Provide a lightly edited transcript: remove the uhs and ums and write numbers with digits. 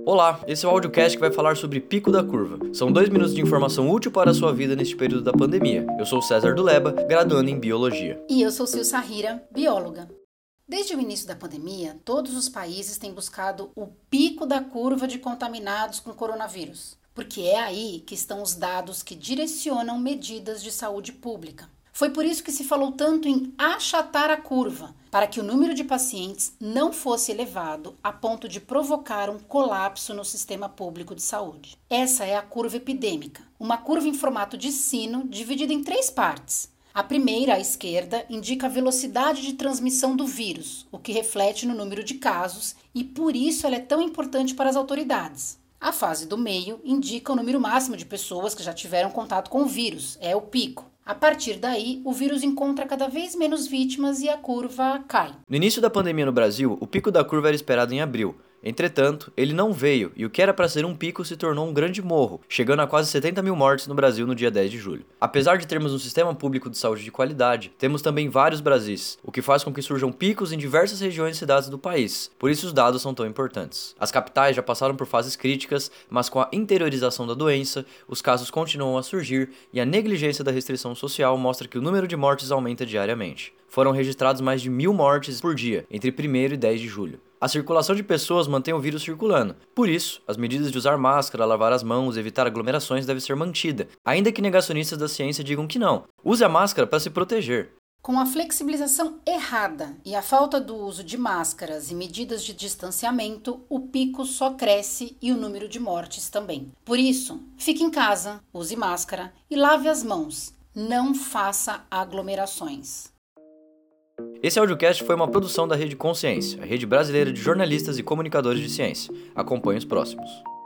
Olá, esse é o audiocast que vai falar sobre Pico da Curva. São 2 minutos de informação útil para a sua vida neste período da pandemia. Eu sou o César Duleba, graduando em Biologia. E eu sou Sil Sahira, bióloga. Desde o início da pandemia, todos os países têm buscado o pico da curva de contaminados com coronavírus, porque é aí que estão os dados que direcionam medidas de saúde pública. Foi por isso que se falou tanto em achatar a curva, para que o número de pacientes não fosse elevado a ponto de provocar um colapso no sistema público de saúde. Essa é a curva epidêmica, uma curva em formato de sino dividida em 3 partes. A primeira, à esquerda, indica a velocidade de transmissão do vírus, o que reflete no número de casos e por isso ela é tão importante para as autoridades. A fase do meio indica o número máximo de pessoas que já tiveram contato com o vírus, é o pico. A partir daí, o vírus encontra cada vez menos vítimas e a curva cai. No início da pandemia no Brasil, o pico da curva era esperado em abril. Entretanto, ele não veio e o que era para ser um pico se tornou um grande morro, chegando a quase 70 mil mortes no Brasil no dia 10 de julho. Apesar de termos um sistema público de saúde de qualidade, temos também vários Brasis, o que faz com que surjam picos em diversas regiões e cidades do país, por isso os dados são tão importantes. As capitais já passaram por fases críticas, mas com a interiorização da doença, os casos continuam a surgir e a negligência da restrição social mostra que o número de mortes aumenta diariamente. Foram registrados mais de 1.000 mortes por dia, entre 1º e 10 de julho. A circulação de pessoas mantém o vírus circulando. Por isso, as medidas de usar máscara, lavar as mãos e evitar aglomerações devem ser mantidas, ainda que negacionistas da ciência digam que não. Use a máscara para se proteger. Com a flexibilização errada e a falta do uso de máscaras e medidas de distanciamento, o pico só cresce e o número de mortes também. Por isso, fique em casa, use máscara e lave as mãos. Não faça aglomerações. Esse audiocast foi uma produção da Rede Consciência, a rede brasileira de jornalistas e comunicadores de ciência. Acompanhe os próximos.